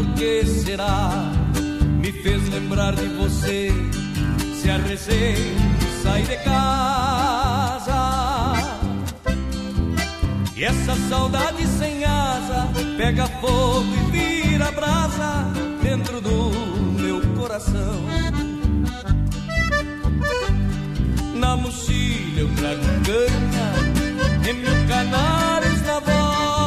por que será? Me fez lembrar de você, se a recém sai de casa. E essa saudade sem asa pega fogo e vira brasa dentro do meu coração. Na mochila eu trago canha e mil canários na voz.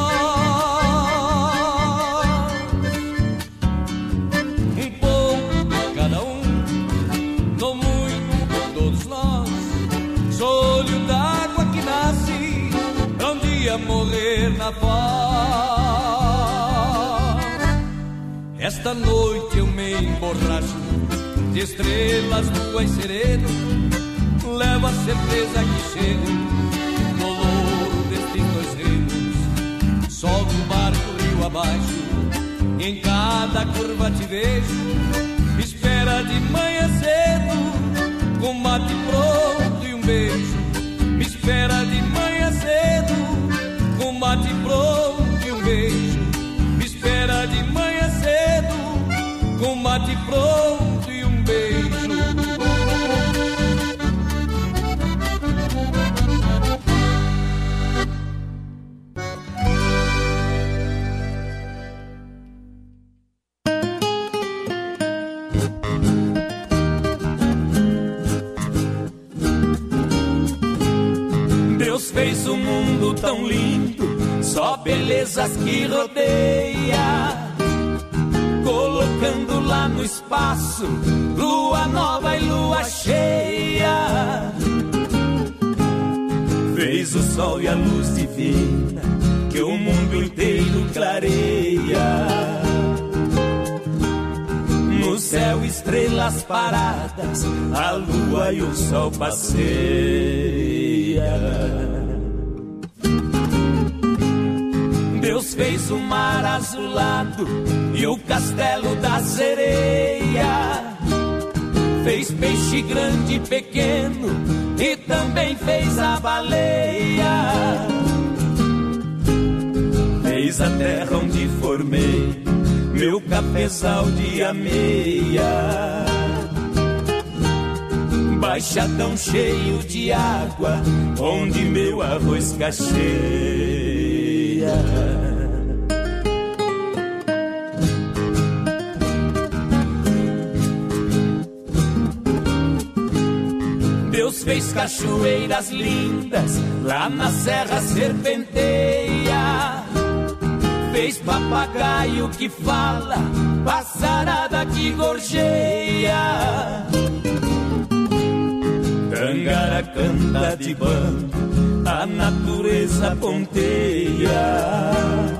Um pouco de cada um, não muito, todos nós. Sou olho d'água que nasce pra um dia morrer na paz. Esta noite eu me emborracho de estrelas, lua e sereno. Levo a certeza que chego no louro destes dois reinos. Solto o barco rio abaixo, em cada curva te vejo. Me espera de manhã cedo, com mate pronto e um beijo. Me espera de manhã cedo, com mate pronto e um beijo. Me espera de manhã cedo, com mate pronto e um beijo. Fez o mundo tão lindo, só belezas que rodeia, colocando lá no espaço lua nova e lua cheia. Fez o sol e a luz divina que o mundo inteiro clareia. No céu estrelas paradas, a lua e o sol passeia. Deus fez o mar azulado e o castelo da sereia. Fez peixe grande e pequeno e também fez a baleia. Fez a terra onde formei meu cafezal de ameia. Baixadão cheio de água onde meu arroz cacheia. Deus fez cachoeiras lindas lá na Serra Serpenteia. Fez papagaio que fala, passarada que gorjeia. Tangara canta de bando, a natureza ponteia.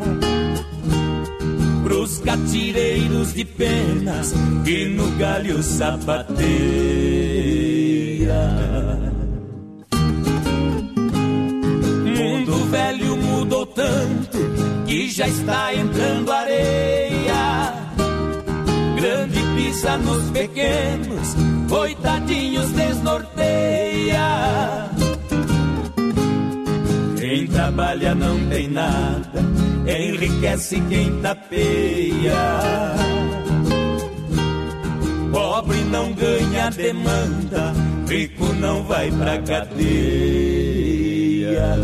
Pros catireiros de penas que no galho sapateia. Mundo velho mudou tanto que já está entrando areia. Grande pisa nos pequenos, coitadinhos desnorteia. Quem trabalha não tem nada, enriquece quem tapeia. Pobre não ganha demanda, rico não vai pra cadeia.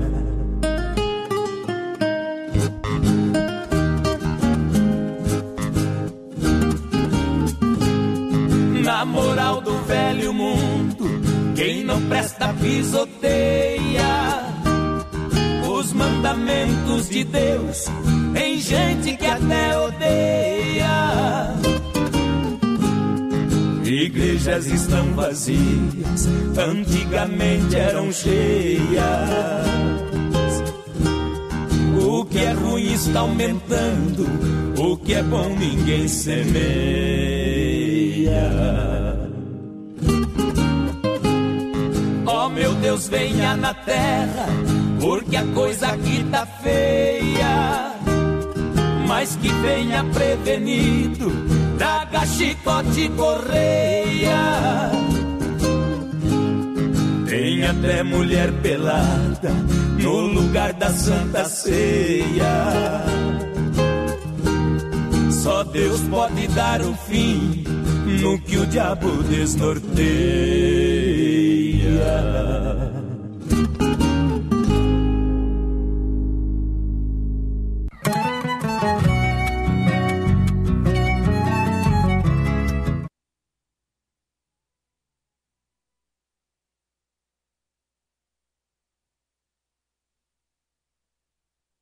Na moral do velho mundo, quem não presta pisoteia os mandamentos de Deus. Tem gente que até odeia. Igrejas estão vazias, antigamente eram cheias. O que é ruim está aumentando, o que é bom ninguém semeia. Ó meu Deus, venha na terra, porque a coisa aqui tá feia. Mas que venha prevenido, traga chicote e correia. Tem até mulher pelada no lugar da Santa Ceia. Só Só Deus pode dar o fim no que o diabo desnorteia.